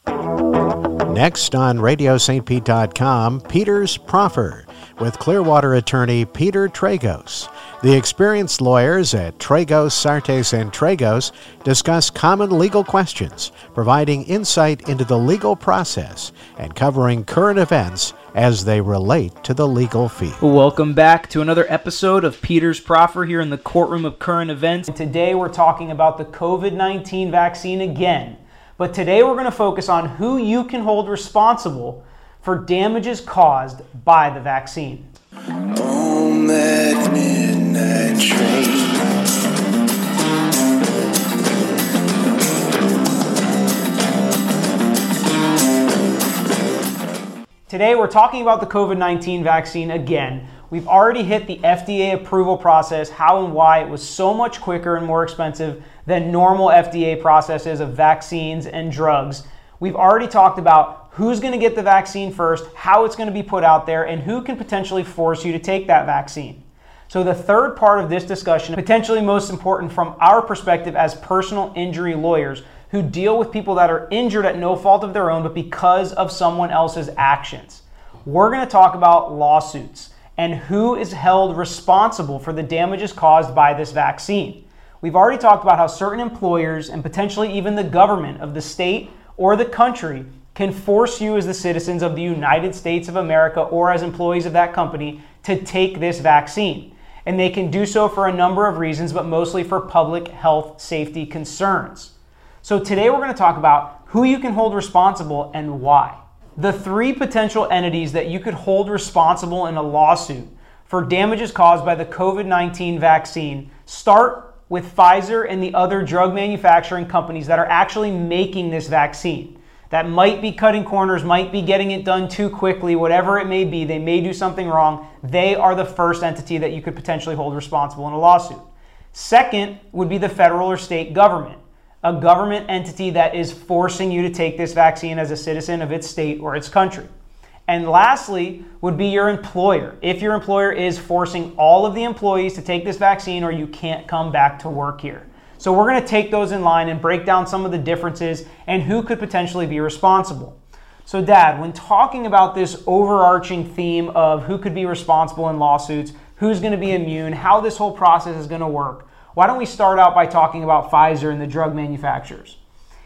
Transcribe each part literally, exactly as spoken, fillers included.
Next on radio st pete dot com, Peter's Proffer with Clearwater attorney Peter Tragos. The experienced lawyers at Tragos, Sartes, and Tragos discuss common legal questions, providing insight into the legal process and covering current events as they relate to the legal field. Welcome back to another episode of Peter's Proffer here in the courtroom of current events. Today we're talking about the covid nineteen vaccine again, but today we're going to focus on who you can hold responsible for damages caused by the vaccine. On that midnight train, today we're talking about the covid nineteen vaccine again. We've already hit the F D A approval process, how and why it was so much quicker and more expensive than normal F D A processes of vaccines and drugs. We've already talked about who's going to get the vaccine first, how it's going to be put out there, and who can potentially force you to take that vaccine. So the third part of this discussion, potentially most important from our perspective as personal injury lawyers who deal with people that are injured at no fault of their own, but because of someone else's actions. We're going to talk about lawsuits and who is held responsible for the damages caused by this vaccine. We've already talked about how certain employers and potentially even the government of the state or the country can force you as the citizens of the United States of America or as employees of that company to take this vaccine. And they can do so for a number of reasons, but mostly for public health safety concerns. So today we're going to talk about who you can hold responsible and why. The three potential entities that you could hold responsible in a lawsuit for damages caused by the covid nineteen vaccine start with Pfizer and the other drug manufacturing companies that are actually making this vaccine. That might be cutting corners, might be getting it done too quickly, whatever it may be, they may do something wrong. They are the first entity that you could potentially hold responsible in a lawsuit. Second would be the federal or state government, a government entity that is forcing you to take this vaccine as a citizen of its state or its country. And lastly would be your employer. If your employer is forcing all of the employees to take this vaccine or you can't come back to work here. So we're going to take those in line and break down some of the differences and who could potentially be responsible. So Dad, when talking about this overarching theme of who could be responsible in lawsuits, who's going to be immune, how this whole process is going to work, why don't we start out by talking about Pfizer and the drug manufacturers?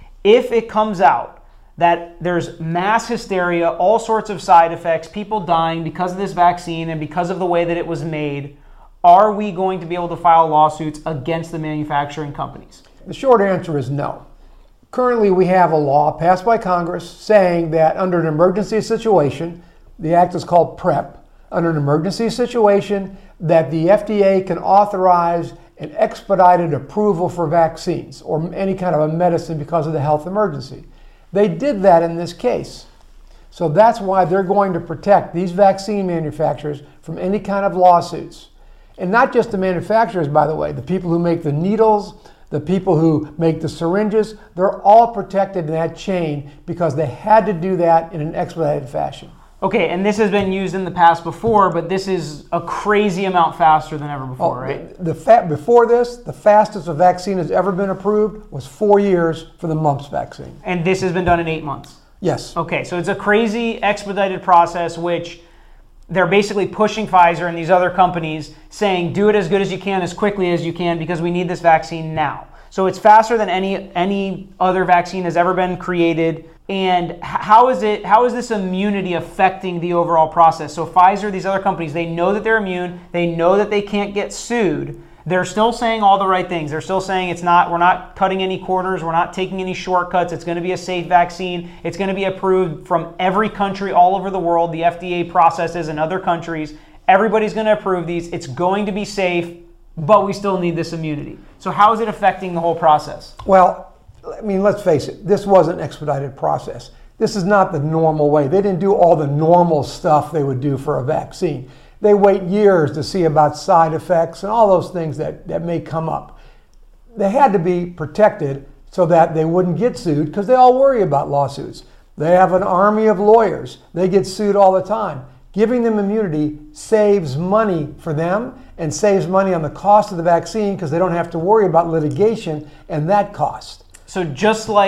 If it comes out that there's mass hysteria, all sorts of side effects, people dying because of this vaccine and because of the way that it was made, are we going to be able to file lawsuits against the manufacturing companies? The short answer is no. Currently, we have a law passed by Congress saying that under an emergency situation, the act is called PrEP, under an emergency situation, that the F D A can authorize an expedited approval for vaccines or any kind of a medicine because of the health emergency. They did that in this case. So that's why they're going to protect these vaccine manufacturers from any kind of lawsuits. And not just the manufacturers, by the way, the people who make the needles, the people who make the syringes, they're all protected in that chain because they had to do that in an expedited fashion. Okay, and this has been used in the past before, but this is a crazy amount faster than ever before, oh, right? The, the fa- before this, the fastest a vaccine has ever been approved was four years for the mumps vaccine. And this has been done in eight months? Yes. Okay, so it's a crazy expedited process, which they're basically pushing Pfizer and these other companies saying, do it as good as you can, as quickly as you can, because we need this vaccine now. So it's faster than any any other vaccine has ever been created. And how is it? How is this immunity affecting the overall process? So Pfizer, these other companies, they know that they're immune. They know that they can't get sued. They're still saying all the right things. They're still saying it's not, we're not cutting any corners. We're not taking any shortcuts. It's going to be a safe vaccine. It's going to be approved from every country all over the world. The F D A processes in other countries. Everybody's going to approve these. It's going to be safe, but we still need this immunity. So how is it affecting the whole process? Well, I mean, let's face it. This was an expedited process. This is not the normal way. They didn't do all the normal stuff they would do for a vaccine. They wait years to see about side effects and all those things that, that may come up. They had to be protected so that they wouldn't get sued because they all worry about lawsuits. They have an army of lawyers. They get sued all the time. Giving them immunity saves money for them and saves money on the cost of the vaccine because they don't have to worry about litigation and that cost. So just like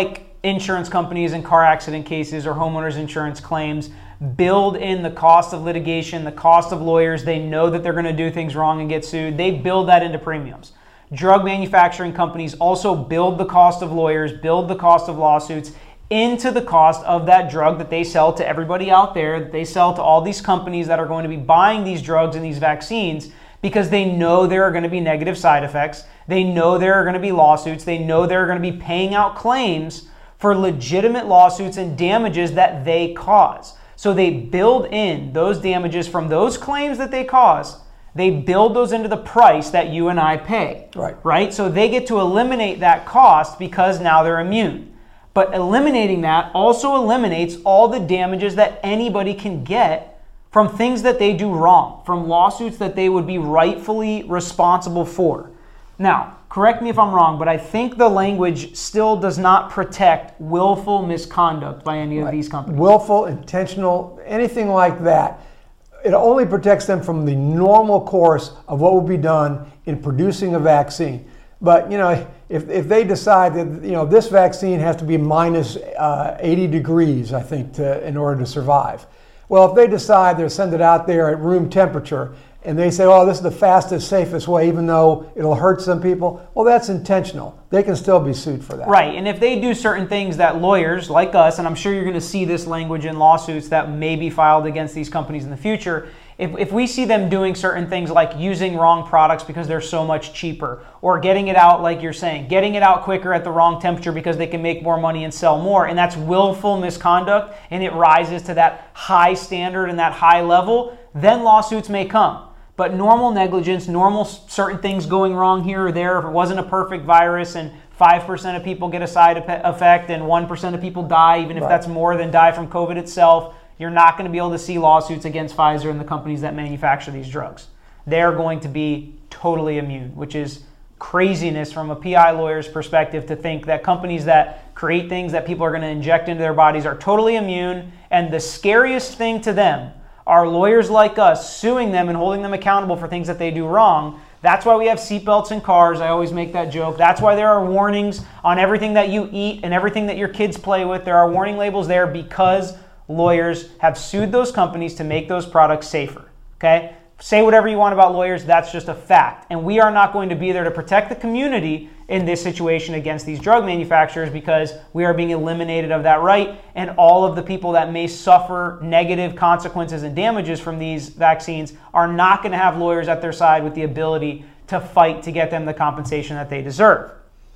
insurance companies in car accident cases or homeowners insurance claims build in the cost of litigation, the cost of lawyers. They know that they're going to do things wrong and get sued. They build that into premiums. Drug manufacturing companies also build the cost of lawyers, build the cost of lawsuits into the cost of that drug that they sell to everybody out there, that they sell to all these companies that are going to be buying these drugs and these vaccines, because they know there are going to be negative side effects. They know there are going to be lawsuits. They know they're going to be paying out claims for legitimate lawsuits and damages that they cause. So they build in those damages from those claims that they cause. They build those into the price that you and I pay. Right. Right? So they get to eliminate that cost because now they're immune. But eliminating that also eliminates all the damages that anybody can get from things that they do wrong, from lawsuits that they would be rightfully responsible for. Now, correct me if I'm wrong, but I think the language still does not protect willful misconduct by any of Right. these companies. Willful, intentional, anything like that. It only protects them from the normal course of what would be done in producing a vaccine. But, you know, if, if they decide that, you know, this vaccine has to be minus uh, eighty degrees, I think, to, in order to survive. Well, if they decide they'll send it out there at room temperature and they say, oh, this is the fastest, safest way, even though it'll hurt some people, well, that's intentional. They can still be sued for that. Right, and if they do certain things that lawyers like us, and I'm sure you're going to see this language in lawsuits that may be filed against these companies in the future, if, if we see them doing certain things like using wrong products because they're so much cheaper, or getting it out, like you're saying, getting it out quicker at the wrong temperature because they can make more money and sell more, and that's willful misconduct, and it rises to that high standard and that high level, then lawsuits may come. But normal negligence, normal certain things going wrong here or there, if it wasn't a perfect virus and five percent of people get a side effect and one percent of people die, even if Right. that's more than die from COVID itself, you're not going to be able to see lawsuits against Pfizer and the companies that manufacture these drugs. They're going to be totally immune, which is craziness from a P I lawyer's perspective to think that companies that create things that people are going to inject into their bodies are totally immune. And the scariest thing to them are lawyers like us suing them and holding them accountable for things that they do wrong. That's why we have seatbelts in cars. I always make that joke. That's why there are warnings on everything that you eat and everything that your kids play with. There are warning labels there because lawyers have sued those companies to make those products safer. Okay? Say whatever you want about lawyers. That's just a fact. And we are not going to be there to protect the community in this situation against these drug manufacturers because we are being eliminated of that right. And all of the people that may suffer negative consequences and damages from these vaccines are not going to have lawyers at their side with the ability to fight to get them the compensation that they deserve.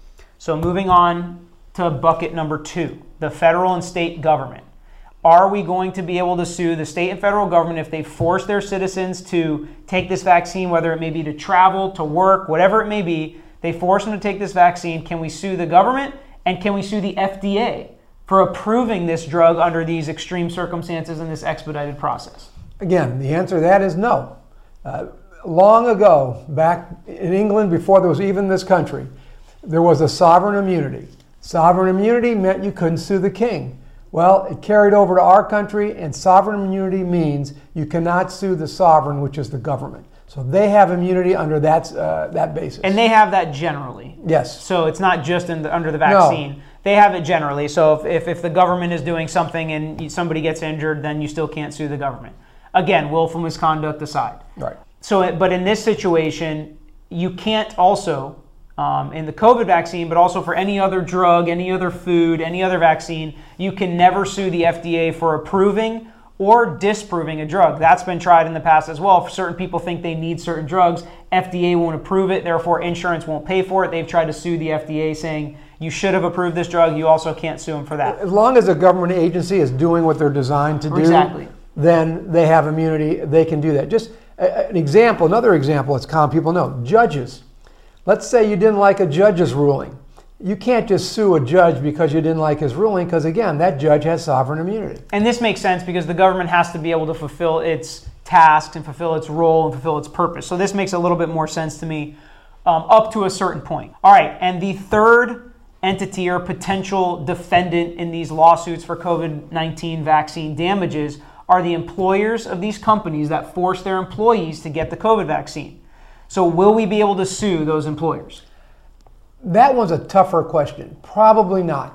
So moving on to bucket number two, the federal and state government. Are we going to be able to sue the state and federal government if they force their citizens to take this vaccine, whether it may be to travel, to work, whatever it may be, they force them to take this vaccine? Can we sue the government? And can we sue the F D A for approving this drug under these extreme circumstances in this expedited process? Again, the answer to that is no. Uh, long ago, back in England, before there was even this country, there was a sovereign immunity. Sovereign immunity meant you couldn't sue the king. Well, it carried over to our country, and sovereign immunity means you cannot sue the sovereign, which is the government. So they have immunity under that uh, that basis. And they have that generally. Yes. So it's not just in the, under the vaccine. No. They have it generally. So if, if, if the government is doing something and somebody gets injured, then you still can't sue the government. Again, willful misconduct aside. Right. So, but in this situation, you can't also, um, in the COVID vaccine, but also for any other drug, any other food, any other vaccine, you can never sue the F D A for approving or disproving a drug. That's been tried in the past as well. If certain people think they need certain drugs, F D A won't approve it, therefore insurance won't pay for it. They've tried to sue the F D A saying, you should have approved this drug, you also can't sue them for that. As long as a government agency is doing what they're designed to do, exactly. then they have immunity, they can do that. Just a, an example, another example that's common, people know, judges. Let's say you didn't like a judge's ruling. You can't just sue a judge because you didn't like his ruling, because again, that judge has sovereign immunity. And this makes sense because the government has to be able to fulfill its tasks and fulfill its role and fulfill its purpose. So this makes a little bit more sense to me um, up to a certain point. All right, and the third entity or potential defendant in these lawsuits for COVID nineteen vaccine damages are the employers of these companies that force their employees to get the COVID vaccine. So will we be able to sue those employers? That one's a tougher question. Probably not.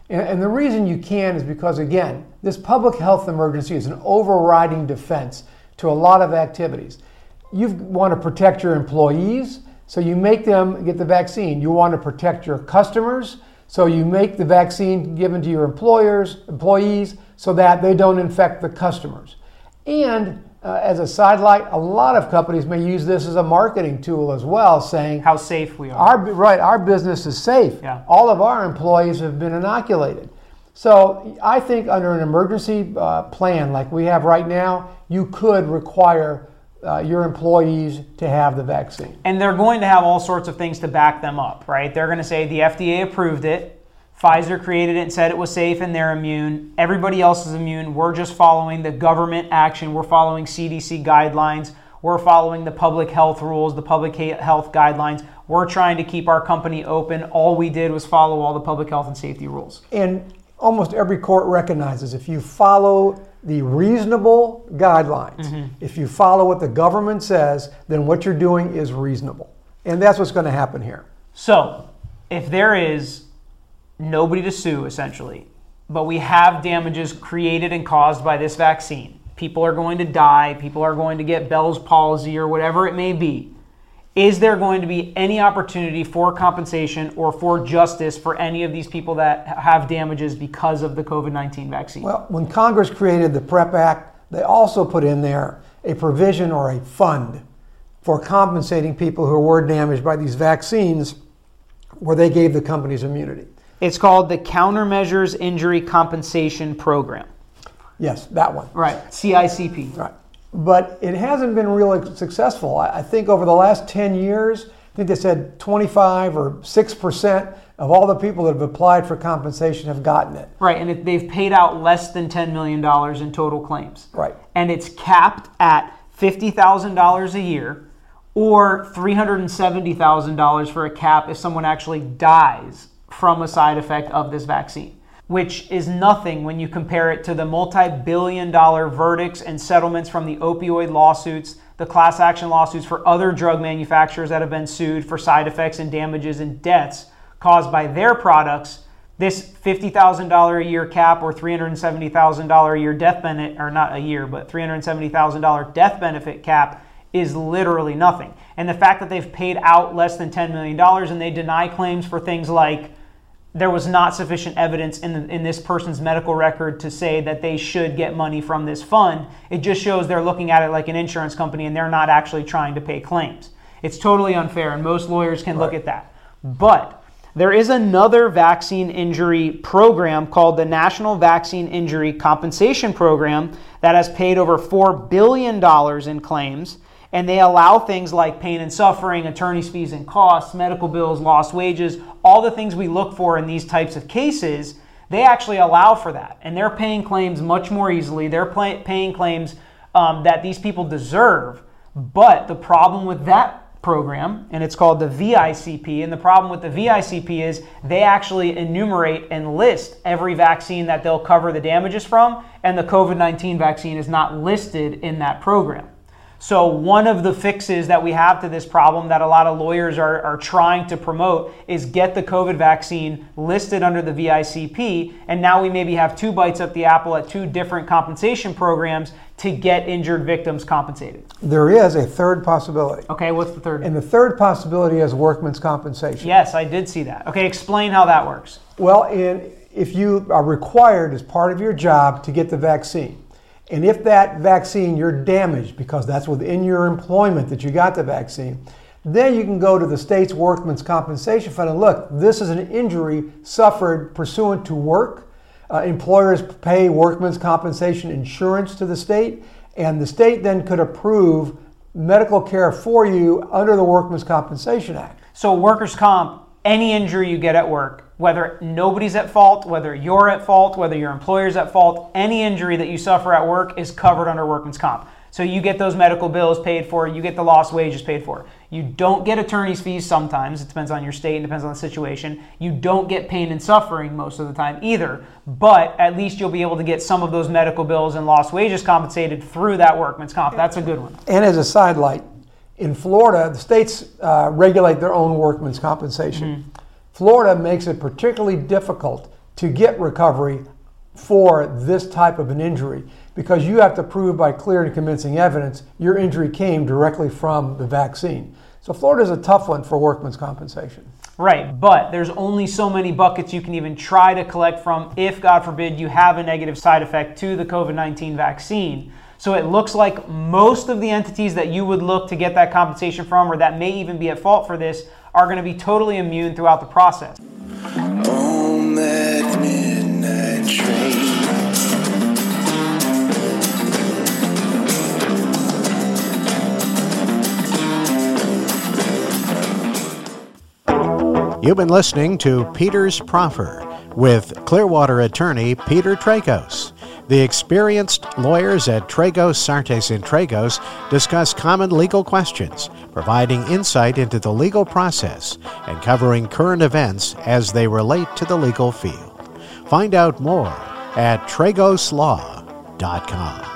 And, and the reason you can is because, again, this public health emergency is an overriding defense to a lot of activities. You want to protect your employees, so you make them get the vaccine. You want to protect your customers, so you make the vaccine given to your employers, employees, so that they don't infect the customers. And uh, as a sidelight, a lot of companies may use this as a marketing tool as well, saying how safe we are. Our, right, our business is safe. Yeah. All of our employees have been inoculated. So I think under an emergency uh, plan like we have right now, you could require uh, your employees to have the vaccine. And they're going to have all sorts of things to back them up, right? They're going to say the F D A approved it, Pfizer created it and said it was safe and they're immune. Everybody else is immune. We're just following the government action. We're following C D C guidelines. We're following the public health rules, the public health guidelines. We're trying to keep our company open. All we did was follow all the public health and safety rules. And almost every court recognizes if you follow the reasonable guidelines, mm-hmm. if you follow what the government says, then what you're doing is reasonable. And that's what's going to happen here. So if there is nobody to sue, essentially, but we have damages created and caused by this vaccine, people are going to die, people are going to get Bell's palsy or whatever it may be, is there going to be any opportunity for compensation or for justice for any of these people that have damages because of the COVID nineteen vaccine? Well, when Congress created the PrEP Act, they also put in there a provision or a fund for compensating people who were damaged by these vaccines, where they gave the companies immunity. It's called the Countermeasures Injury Compensation Program. Yes, that one. Right, C I C P. Right. But it hasn't been really successful. I think over the last ten years, I think they said twenty-five or six percent of all the people that have applied for compensation have gotten it. Right, and it, they've paid out less than ten million dollars in total claims. Right. And it's capped at fifty thousand dollars a year or three hundred seventy thousand dollars for a cap if someone actually dies from a side effect of this vaccine, which is nothing when you compare it to the multi-billion dollar verdicts and settlements from the opioid lawsuits, the class action lawsuits for other drug manufacturers that have been sued for side effects and damages and deaths caused by their products. This fifty thousand dollars a year cap or three hundred seventy thousand dollars a year death benefit, or not a year, but three hundred seventy thousand dollars death benefit cap is literally nothing. And the fact that they've paid out less than ten million dollars and they deny claims for things like there was not sufficient evidence in, the, in this person's medical record to say that they should get money from this fund. It just shows they're looking at it like an insurance company and they're not actually trying to pay claims. It's totally unfair, and most lawyers can look at that. But there is another vaccine injury program called the National Vaccine Injury Compensation Program that has paid over four billion dollars in claims. And they allow things like pain and suffering, attorney's fees and costs, medical bills, lost wages, all the things we look for in these types of cases. They actually allow for that. And they're paying claims much more easily. They're pay- paying claims um, that these people deserve. But the problem with that program, and it's called the V I C P, and the problem with the V I C P is they actually enumerate and list every vaccine that they'll cover the damages from, and the COVID nineteen vaccine is not listed in that program. So one of the fixes that we have to this problem that a lot of lawyers are, are trying to promote is get the COVID vaccine listed under the V I C P, and now we maybe have two bites at the apple at two different compensation programs to get injured victims compensated. There is a third possibility. Okay, what's the third? And the third possibility is workman's compensation. Yes, I did see that. Okay, explain how that works. Well, in, if you are required as part of your job to get the vaccine, and if that vaccine you're damaged because that's within your employment that you got the vaccine, then you can go to the state's workman's compensation fund and look, this is an injury suffered pursuant to work. Uh, employers pay workman's compensation insurance to the state, and the state then could approve medical care for you under the Workman's Compensation Act. So workers' comp, any injury you get at work, whether nobody's at fault, whether you're at fault, whether your employer's at fault, any injury that you suffer at work is covered under workman's comp. So you get those medical bills paid for, you get the lost wages paid for. You don't get attorney's fees sometimes, it depends on your state and depends on the situation. You don't get pain and suffering most of the time either, but at least you'll be able to get some of those medical bills and lost wages compensated through that workman's comp. That's a good one. And as a sidelight, in Florida, the states uh, regulate their own workman's compensation. Mm-hmm. Florida makes it particularly difficult to get recovery for this type of an injury, because you have to prove by clear and convincing evidence your injury came directly from the vaccine. So Florida's a tough one for workman's compensation. Right, but there's only so many buckets you can even try to collect from if, God forbid, you have a negative side effect to the COVID nineteen vaccine. So it looks like most of the entities that you would look to get that compensation from, or that may even be at fault for this, are going to be totally immune throughout the process. On that midnight train. You've been listening to Peter's Proffer with Clearwater attorney Peter Tragos. The experienced lawyers at Tragos, Sartes and Tragos discuss common legal questions, providing insight into the legal process and covering current events as they relate to the legal field. Find out more at tragos law dot com.